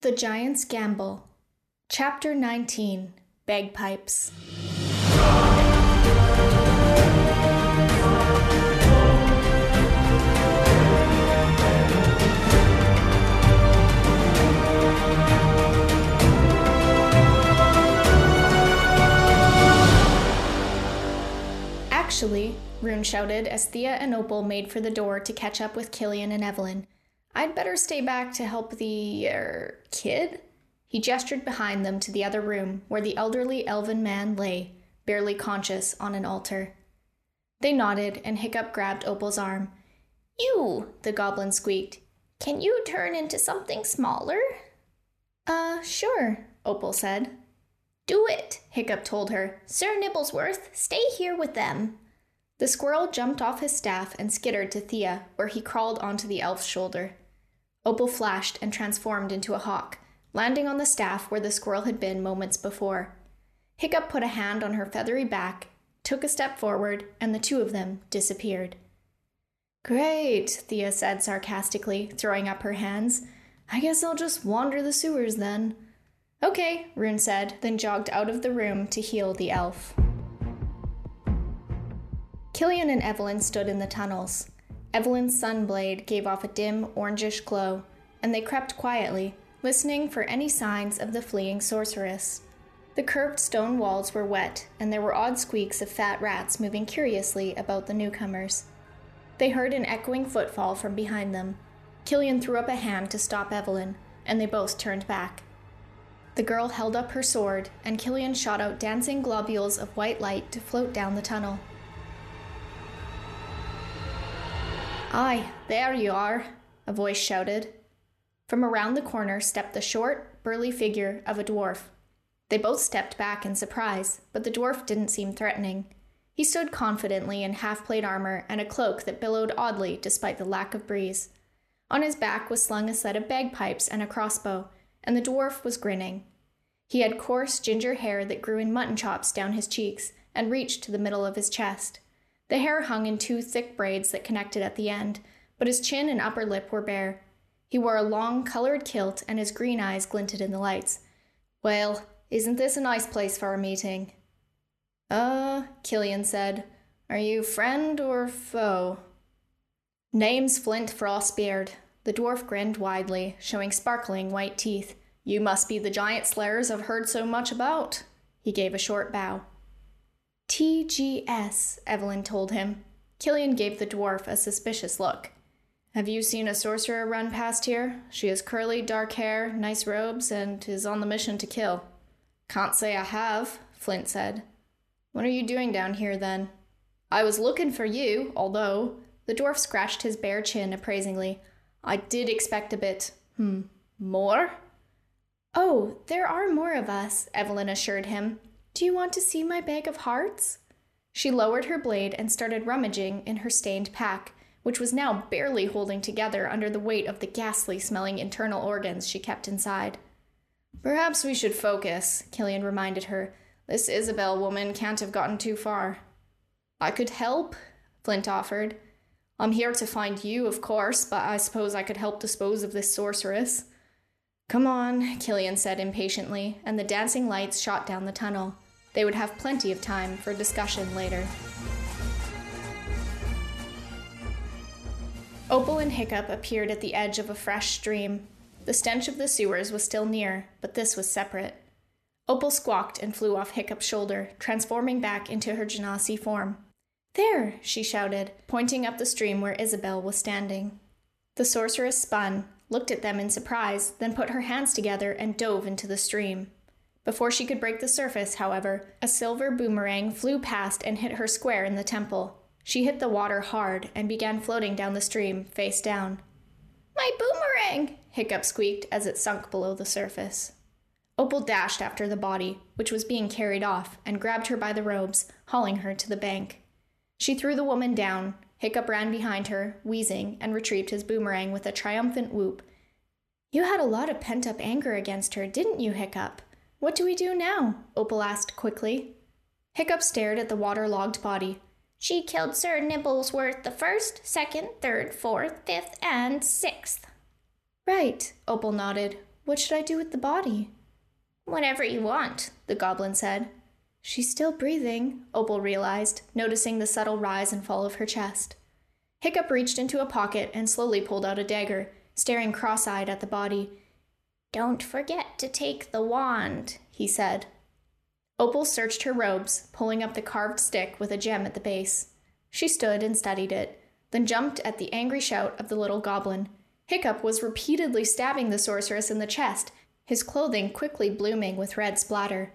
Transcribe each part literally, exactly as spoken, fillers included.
The Giant's Gamble. Chapter nineteen. Bagpipes. Actually, Rune shouted as Thea and Opal made for the door to catch up with Killian and Evelyn, I'd better stay back to help the, er, kid? He gestured behind them to the other room, where the elderly elven man lay, barely conscious, on an altar. They nodded, and Hiccup grabbed Opal's arm. You, the goblin squeaked. Can you turn into something smaller? Uh, sure, Opal said. Do it, Hiccup told her. Sir Nibblesworth, stay here with them. The squirrel jumped off his staff and skittered to Thea, where he crawled onto the elf's shoulder. Opal flashed and transformed into a hawk, landing on the staff where the squirrel had been moments before. Hiccup put a hand on her feathery back, took a step forward, and the two of them disappeared. Great, Thea said sarcastically, throwing up her hands. I guess I'll just wander the sewers then. Okay, Rune said, then jogged out of the room to heal the elf. Killian and Evelyn stood in the tunnels. Evelyn's sunblade gave off a dim, orangish glow, and they crept quietly, listening for any signs of the fleeing sorceress. The curved stone walls were wet, and there were odd squeaks of fat rats moving curiously about the newcomers. They heard an echoing footfall from behind them. Killian threw up a hand to stop Evelyn, and they both turned back. The girl held up her sword, and Killian shot out dancing globules of white light to float down the tunnel. Aye, there you are, a voice shouted. From around the corner stepped the short, burly figure of a dwarf. They both stepped back in surprise, but the dwarf didn't seem threatening. He stood confidently in half-plate armor and a cloak that billowed oddly despite the lack of breeze. On his back was slung a set of bagpipes and a crossbow, and the dwarf was grinning. He had coarse ginger hair that grew in mutton chops down his cheeks and reached to the middle of his chest. The hair hung in two thick braids that connected at the end, but his chin and upper lip were bare. He wore a long, colored kilt, and his green eyes glinted in the lights. Well, isn't this a nice place for a meeting? Uh, Killian said. Are you friend or foe? Name's Flint Frostbeard. The dwarf grinned widely, showing sparkling white teeth. You must be the giant slayers I've heard so much about. He gave a short bow. T G S, Evelyn told him. Killian gave the dwarf a suspicious look. Have you seen a sorcerer run past here? She has curly, dark hair, nice robes, and is on the mission to kill. Can't say I have, Flint said. What are you doing down here, then? I was looking for you, although... The dwarf scratched his bare chin appraisingly. I did expect a bit, hmm, more? Oh, there are more of us, Evelyn assured him. Do you want to see my bag of hearts? She lowered her blade and started rummaging in her stained pack, which was now barely holding together under the weight of the ghastly-smelling internal organs she kept inside. Perhaps we should focus, Killian reminded her. This Isabel woman can't have gotten too far. I could help, Flint offered. I'm here to find you, of course, but I suppose I could help dispose of this sorceress. Come on, Killian said impatiently, and the dancing lights shot down the tunnel. They would have plenty of time for discussion later. Opal and Hiccup appeared at the edge of a fresh stream. The stench of the sewers was still near, but this was separate. Opal squawked and flew off Hiccup's shoulder, transforming back into her genasi form. There, she shouted, pointing up the stream where Isabel was standing. The sorceress spun, looked at them in surprise, then put her hands together and dove into the stream. Before she could break the surface, however, a silver boomerang flew past and hit her square in the temple. She hit the water hard and began floating down the stream, face down. My boomerang! Hiccup squeaked as it sunk below the surface. Opal dashed after the body, which was being carried off, and grabbed her by the robes, hauling her to the bank. She threw the woman down. Hiccup ran behind her, wheezing, and retrieved his boomerang with a triumphant whoop. You had a lot of pent-up anger against her, didn't you, Hiccup? What do we do now? Opal asked quickly. Hiccup stared at the waterlogged body. She killed Sir Nibblesworth the first, second, third, fourth, fifth, and sixth. Right, Opal nodded. What should I do with the body? Whatever you want, the goblin said. She's still breathing, Opal realized, noticing the subtle rise and fall of her chest. Hiccup reached into a pocket and slowly pulled out a dagger, staring cross-eyed at the body. Don't forget to take the wand, he said. Opal searched her robes, pulling up the carved stick with a gem at the base. She stood and studied it, then jumped at the angry shout of the little goblin. Hiccup was repeatedly stabbing the sorceress in the chest, his clothing quickly blooming with red splatter.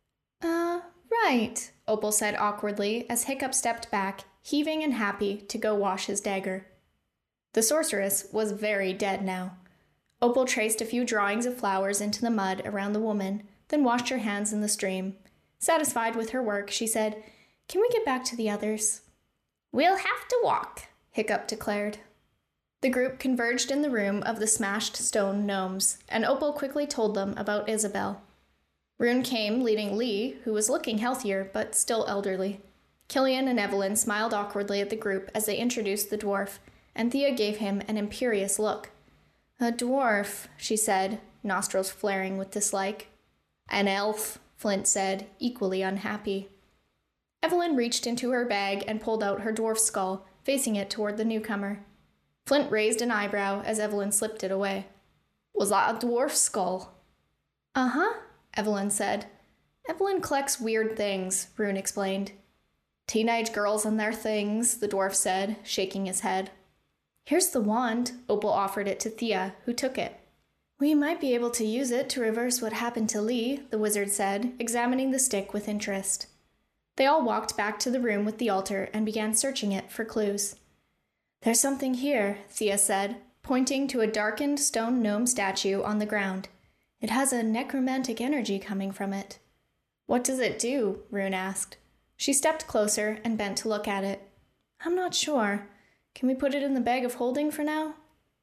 Uh, right, Opal said awkwardly as Hiccup stepped back, heaving and happy to go wash his dagger. The sorceress was very dead now. Opal traced a few drawings of flowers into the mud around the woman, then washed her hands in the stream. Satisfied with her work, she said, "Can we get back to the others?" "We'll have to walk," Hiccup declared. The group converged in the room of the smashed stone gnomes, and Opal quickly told them about Isabel. Rune came leading Lee, who was looking healthier but still elderly. Killian and Evelyn smiled awkwardly at the group as they introduced the dwarf, and Thea gave him an imperious look. "A dwarf," she said, nostrils flaring with dislike. "An elf," Flint said, equally unhappy. Evelyn reached into her bag and pulled out her dwarf skull, facing it toward the newcomer. Flint raised an eyebrow as Evelyn slipped it away. "Was that a dwarf skull?" "Uh-huh," Evelyn said. "Evelyn collects weird things," Rune explained. "Teenage girls and their things," the dwarf said, shaking his head. "Here's the wand," Opal offered it to Thea, who took it. "We might be able to use it to reverse what happened to Lee," the wizard said, examining the stick with interest. They all walked back to the room with the altar and began searching it for clues. "There's something here," Thea said, pointing to a darkened stone gnome statue on the ground. "It has a necromantic energy coming from it." "What does it do?" Rune asked. She stepped closer and bent to look at it. "I'm not sure. Can we put it in the bag of holding for now?"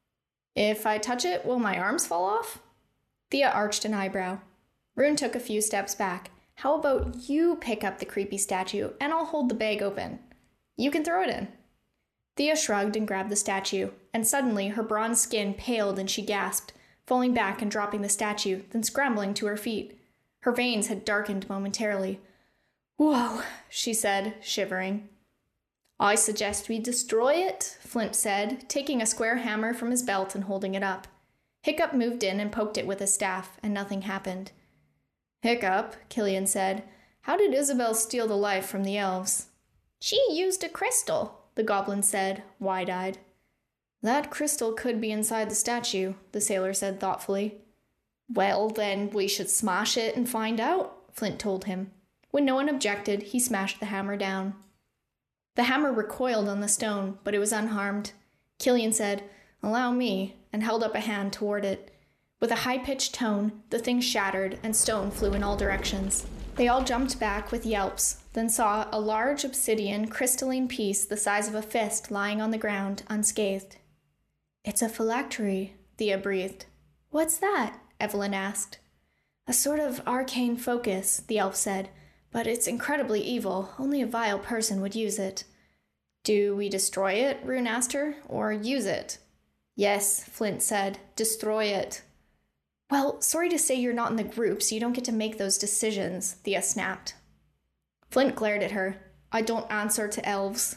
"If I touch it, will my arms fall off?" Thea arched an eyebrow. Rune took a few steps back. "How about you pick up the creepy statue, and I'll hold the bag open. You can throw it in." Thea shrugged and grabbed the statue, and suddenly her bronze skin paled and she gasped, falling back and dropping the statue, then scrambling to her feet. Her veins had darkened momentarily. "Whoa," she said, shivering. "I suggest we destroy it," Flint said, taking a square hammer from his belt and holding it up. Hiccup moved in and poked it with his staff, and nothing happened. "Hiccup," Killian said, "how did Isabel steal the life from the elves?" "She used a crystal," the goblin said, wide-eyed. "That crystal could be inside the statue," the sailor said thoughtfully. "Well, then we should smash it and find out," Flint told him. When no one objected, he smashed the hammer down. The hammer recoiled on the stone, but it was unharmed. Killian said, "Allow me," and held up a hand toward it. With a high-pitched tone, the thing shattered and stone flew in all directions. They all jumped back with yelps, then saw a large obsidian crystalline piece the size of a fist lying on the ground, unscathed. "It's a phylactery," Thea breathed. "What's that?" Evelyn asked. "A sort of arcane focus," the elf said, "but it's incredibly evil. Only a vile person would use it." "Do we destroy it?" Rune asked her, "or use it?" "Yes," Flint said, "destroy it." "Well, sorry to say you're not in the group, so you don't get to make those decisions," Thea snapped. Flint glared at her. "I don't answer to elves."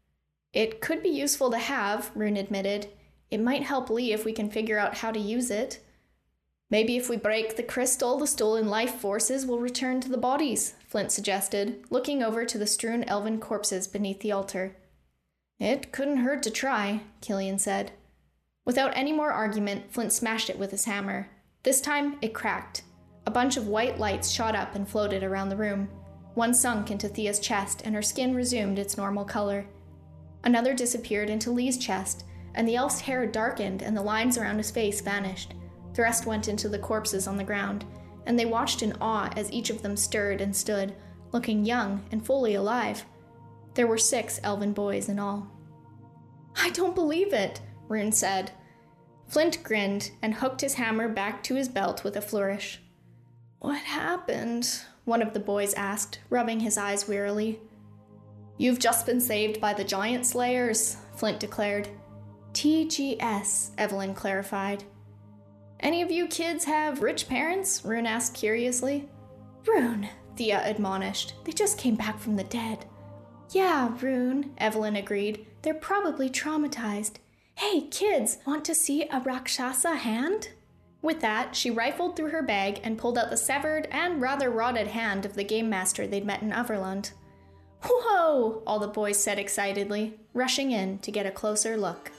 "It could be useful to have," Rune admitted. "It might help Lee if we can figure out how to use it." "Maybe if we break the crystal, the stolen life forces will return to the bodies," Flint suggested, looking over to the strewn elven corpses beneath the altar. "It couldn't hurt to try," Killian said. Without any more argument, Flint smashed it with his hammer. This time, it cracked. A bunch of white lights shot up and floated around the room. One sunk into Thea's chest, and her skin resumed its normal color. Another disappeared into Lee's chest, and the elf's hair darkened and the lines around his face vanished. The rest went into the corpses on the ground, and they watched in awe as each of them stirred and stood, looking young and fully alive. There were six elven boys in all. "I don't believe it," Rune said. Flint grinned and hooked his hammer back to his belt with a flourish. "What happened?" one of the boys asked, rubbing his eyes wearily. "You've just been saved by the Giant Slayers," Flint declared. T G S, Evelyn clarified. Any of you kids have rich parents? Rune asked curiously. Rune, Thea admonished. They just came back from the dead. Yeah, Rune, Evelyn agreed. They're probably traumatized. Hey, kids, want to see a Rakshasa hand? With that, she rifled through her bag and pulled out the severed and rather rotted hand of the game master they'd met in Everland. Whoa! All the boys said excitedly, rushing in to get a closer look.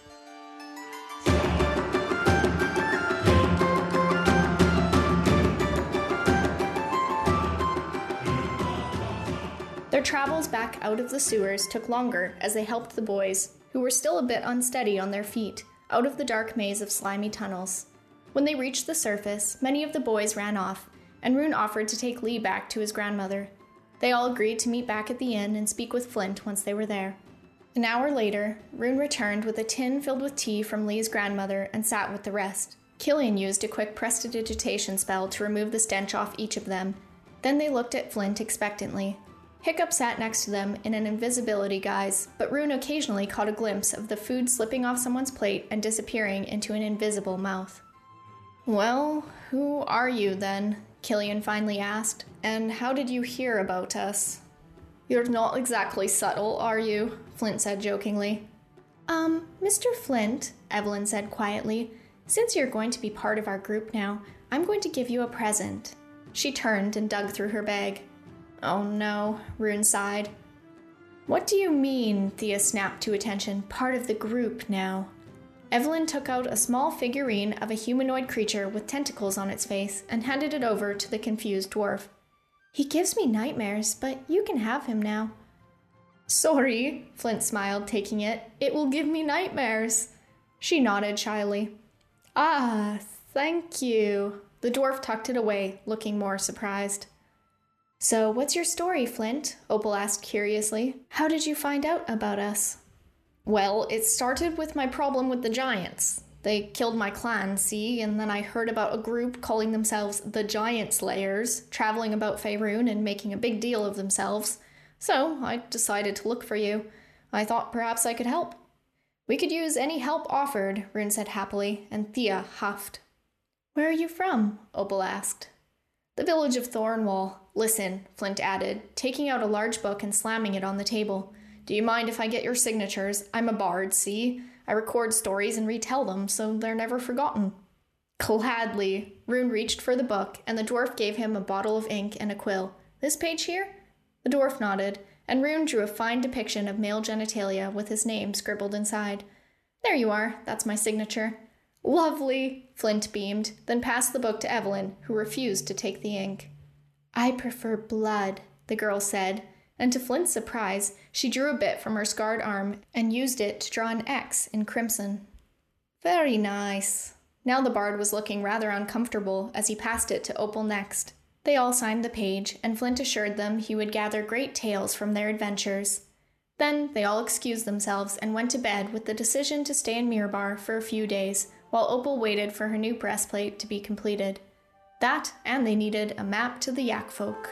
Their travels back out of the sewers took longer as they helped the boys, who were still a bit unsteady on their feet, out of the dark maze of slimy tunnels. When they reached the surface, many of the boys ran off, and Rune offered to take Lee back to his grandmother. They all agreed to meet back at the inn and speak with Flint once they were there. An hour later, Rune returned with a tin filled with tea from Lee's grandmother and sat with the rest. Killian used a quick prestidigitation spell to remove the stench off each of them. Then they looked at Flint expectantly. Hiccup sat next to them in an invisibility guise, but Rune occasionally caught a glimpse of the food slipping off someone's plate and disappearing into an invisible mouth. Well, who are you then? Killian finally asked. And how did you hear about us? You're not exactly subtle, are you? Flint said jokingly. Um, Mister Flint, Evelyn said quietly, since you're going to be part of our group now, I'm going to give you a present. She turned and dug through her bag. Oh no, Rune sighed. What do you mean, Thea snapped to attention, part of the group now? Evelyn took out a small figurine of a humanoid creature with tentacles on its face and handed it over to the confused dwarf. He gives me nightmares, but you can have him now. Sorry, Flint smiled, taking it. It will give me nightmares. She nodded shyly. Ah, thank you. The dwarf tucked it away, looking more surprised. So, what's your story, Flint? Opal asked curiously. How did you find out about us? Well, it started with my problem with the giants. They killed my clan, see, and then I heard about a group calling themselves the Giant Slayers, traveling about Faerun and making a big deal of themselves. So, I decided to look for you. I thought perhaps I could help. We could use any help offered, Rune said happily, and Thea huffed. Where are you from? Opal asked. The village of Thornwall. Listen, Flint added, taking out a large book and slamming it on the table. Do you mind if I get your signatures? I'm a bard, see? I record stories and retell them, so they're never forgotten. Gladly. Rune reached for the book, and the dwarf gave him a bottle of ink and a quill. This page here? The dwarf nodded, and Rune drew a fine depiction of male genitalia with his name scribbled inside. There you are. That's my signature. Lovely, Flint beamed, then passed the book to Evelyn, who refused to take the ink. I prefer blood, the girl said, and to Flint's surprise, she drew a bit from her scarred arm and used it to draw an X in crimson. Very nice. Now the bard was looking rather uncomfortable as he passed it to Opal next. They all signed the page, and Flint assured them he would gather great tales from their adventures. Then they all excused themselves and went to bed with the decision to stay in Mirbar for a few days, while Opal waited for her new breastplate to be completed. That, and they needed a map to the Yak folk.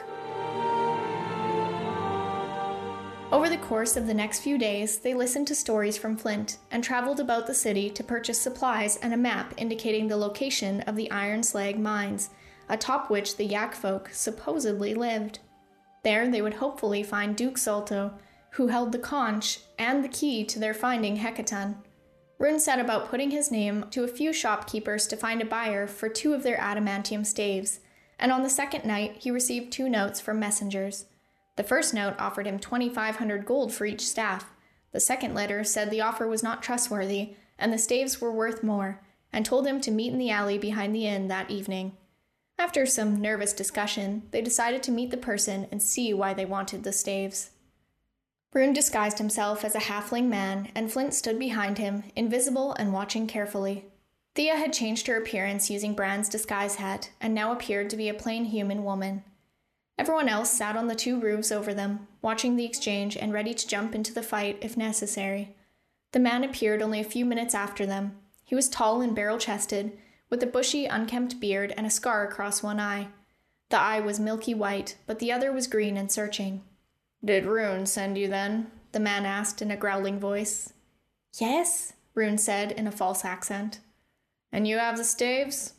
Over the course of the next few days, they listened to stories from Flint and traveled about the city to purchase supplies and a map indicating the location of the Iron Slag mines, atop which the Yak folk supposedly lived. There they would hopefully find Duke Salto, who held the conch and the key to their finding Hecatan. Rune set about putting his name to a few shopkeepers to find a buyer for two of their adamantium staves, and on the second night he received two notes from messengers. The first note offered him twenty-five hundred gold for each staff. The second letter said the offer was not trustworthy, and the staves were worth more, and told him to meet in the alley behind the inn that evening. After some nervous discussion, they decided to meet the person and see why they wanted the staves. Rune disguised himself as a halfling man, and Flint stood behind him, invisible and watching carefully. Thea had changed her appearance using Bran's disguise hat, and now appeared to be a plain human woman. Everyone else sat on the two roofs over them, watching the exchange and ready to jump into the fight if necessary. The man appeared only a few minutes after them. He was tall and barrel-chested, with a bushy, unkempt beard and a scar across one eye. The eye was milky white, but the other was green and searching. Did Rune send you then? The man asked in a growling voice. Yes, Rune said in a false accent. And you have the staves?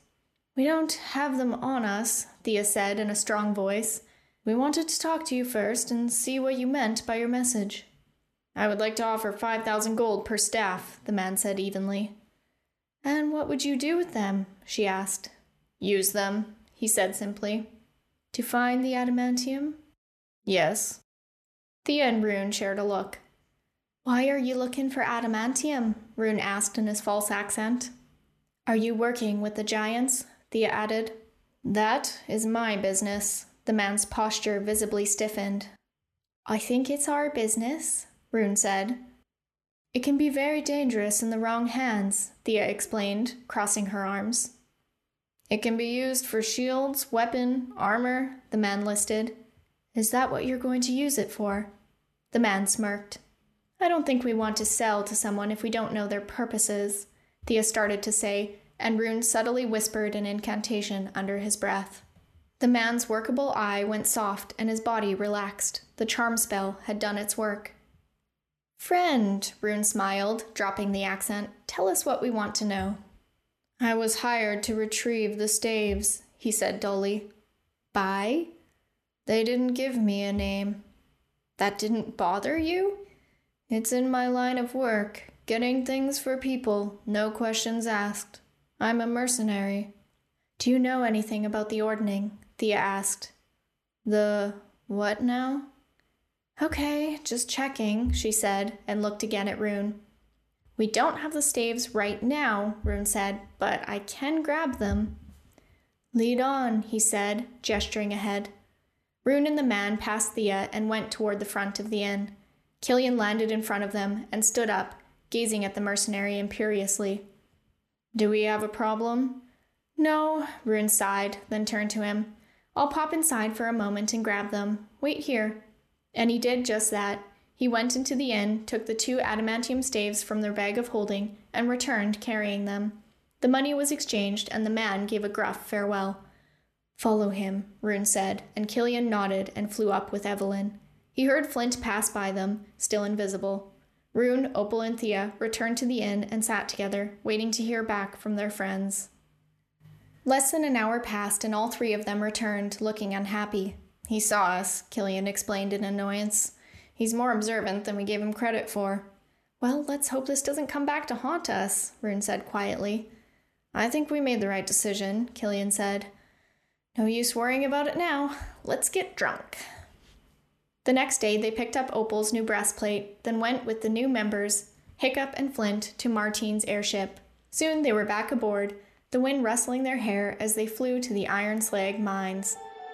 We don't have them on us, Thea said in a strong voice. We wanted to talk to you first and see what you meant by your message. I would like to offer five thousand gold per staff, the man said evenly. And what would you do with them? She asked. Use them, he said simply. To find the adamantium? Yes. Thea and Rune shared a look. Why are you looking for adamantium? Rune asked in his false accent. Are you working with the giants? Thea added. That is my business. The man's posture visibly stiffened. I think it's our business, Rune said. It can be very dangerous in the wrong hands, Thea explained, crossing her arms. It can be used for shields, weapon, armor, the man listed. Is that what you're going to use it for? The man smirked. I don't think we want to sell to someone if we don't know their purposes, Thea started to say, and Rune subtly whispered an incantation under his breath. The man's workable eye went soft and his body relaxed. The charm spell had done its work. Friend, Rune smiled, dropping the accent, tell us what we want to know. I was hired to retrieve the staves, he said dully. By? They didn't give me a name. That didn't bother you? It's in my line of work, getting things for people, no questions asked. I'm a mercenary. Do you know anything about the ordning? Thea asked. The what now? Okay, just checking, she said, and looked again at Rune. We don't have the staves right now, Rune said, but I can grab them. Lead on, he said, gesturing ahead. Rune and the man passed Thea and went toward the front of the inn. Killian landed in front of them and stood up, gazing at the mercenary imperiously. Do we have a problem? No, Rune sighed, then turned to him. I'll pop inside for a moment and grab them. Wait here. And he did just that. He went into the inn, took the two adamantium staves from their bag of holding, and returned carrying them. The money was exchanged, and the man gave a gruff farewell. Follow him, Rune said, and Killian nodded and flew up with Evelyn. He heard Flint pass by them, still invisible. Rune, Opal, and Thea returned to the inn and sat together, waiting to hear back from their friends. Less than an hour passed, and all three of them returned, looking unhappy. He saw us, Killian explained in annoyance. He's more observant than we gave him credit for. Well, let's hope this doesn't come back to haunt us, Rune said quietly. I think we made the right decision, Killian said. No use worrying about it now. Let's get drunk. The next day, they picked up Opal's new breastplate, then went with the new members, Hiccup and Flint, to Martine's airship. Soon they were back aboard, the wind rustling their hair as they flew to the Iron Slag mines.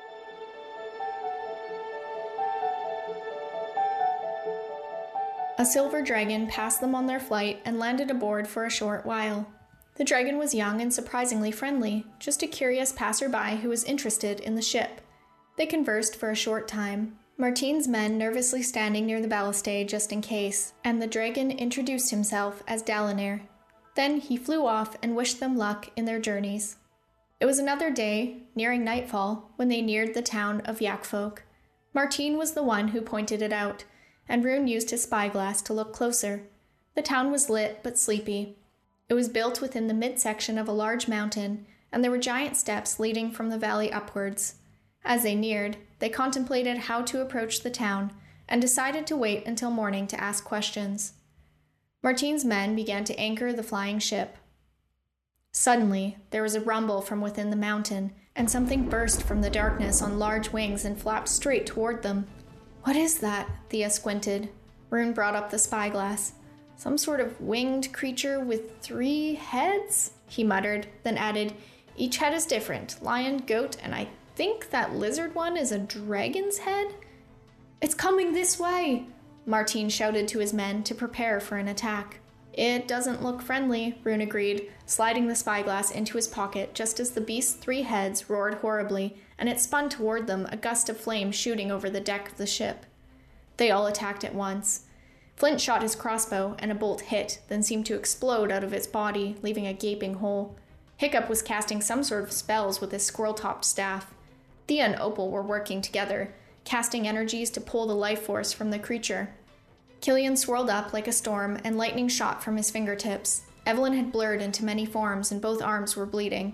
A silver dragon passed them on their flight and landed aboard for a short while. The dragon was young and surprisingly friendly, just a curious passerby who was interested in the ship. They conversed for a short time, Martine's men nervously standing near the balustade just in case, and the dragon introduced himself as Dalinar. Then he flew off and wished them luck in their journeys. It was another day, nearing nightfall, when they neared the town of Yakfolk. Martine was the one who pointed it out, and Rune used his spyglass to look closer. The town was lit but sleepy. It was built within the midsection of a large mountain, and there were giant steps leading from the valley upwards. As they neared, they contemplated how to approach the town, and decided to wait until morning to ask questions. Martine's men began to anchor the flying ship. Suddenly, there was a rumble from within the mountain, and something burst from the darkness on large wings and flapped straight toward them. What is that? Thea squinted. Rune brought up the spyglass. Some sort of winged creature with three heads? He muttered, then added, Each head is different. Lion, goat, and I think that lizard one is a dragon's head? It's coming this way! Martine shouted to his men to prepare for an attack. It doesn't look friendly, Rune agreed, sliding the spyglass into his pocket just as the beast's three heads roared horribly, and it spun toward them, a gust of flame shooting over the deck of the ship. They all attacked at once. Flint shot his crossbow, and a bolt hit, then seemed to explode out of its body, leaving a gaping hole. Hiccup was casting some sort of spells with his squirrel-topped staff. Thea and Opal were working together, casting energies to pull the life force from the creature. Killian swirled up like a storm, and lightning shot from his fingertips. Evelyn had blurred into many forms, and both arms were bleeding.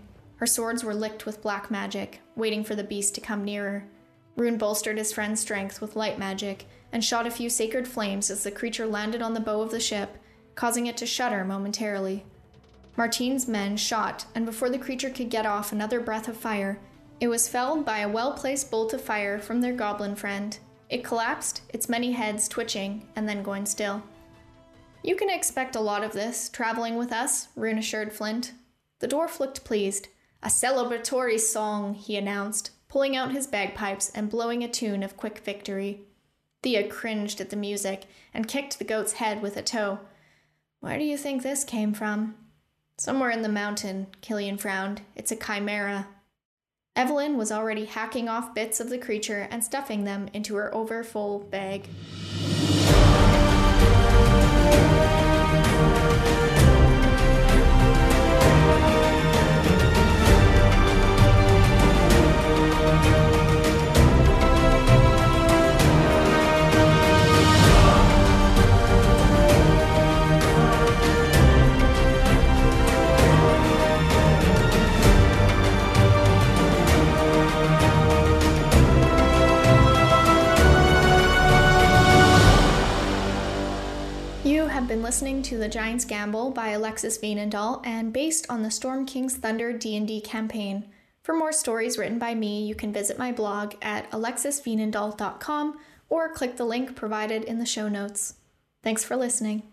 Her swords were licked with black magic, waiting for the beast to come nearer. Rune bolstered his friend's strength with light magic and shot a few sacred flames as the creature landed on the bow of the ship, causing it to shudder momentarily. Martine's men shot, and before the creature could get off another breath of fire, it was felled by a well-placed bolt of fire from their goblin friend. It collapsed, its many heads twitching and then going still. "You can expect a lot of this, traveling with us," Rune assured Flint. The dwarf looked pleased. "A celebratory song," he announced, pulling out his bagpipes and blowing a tune of quick victory. Thea cringed at the music and kicked the goat's head with a toe. "Where do you think this came from?" "Somewhere in the mountain," Killian frowned. "It's a chimera." Evelyn was already hacking off bits of the creature and stuffing them into her overfull bag. Been listening to The Giant's Gamble by Alexis Veenendahl and based on the Storm King's Thunder D and D campaign. For more stories written by me, you can visit my blog at alexis veenendahl dot com or click the link provided in the show notes. Thanks for listening.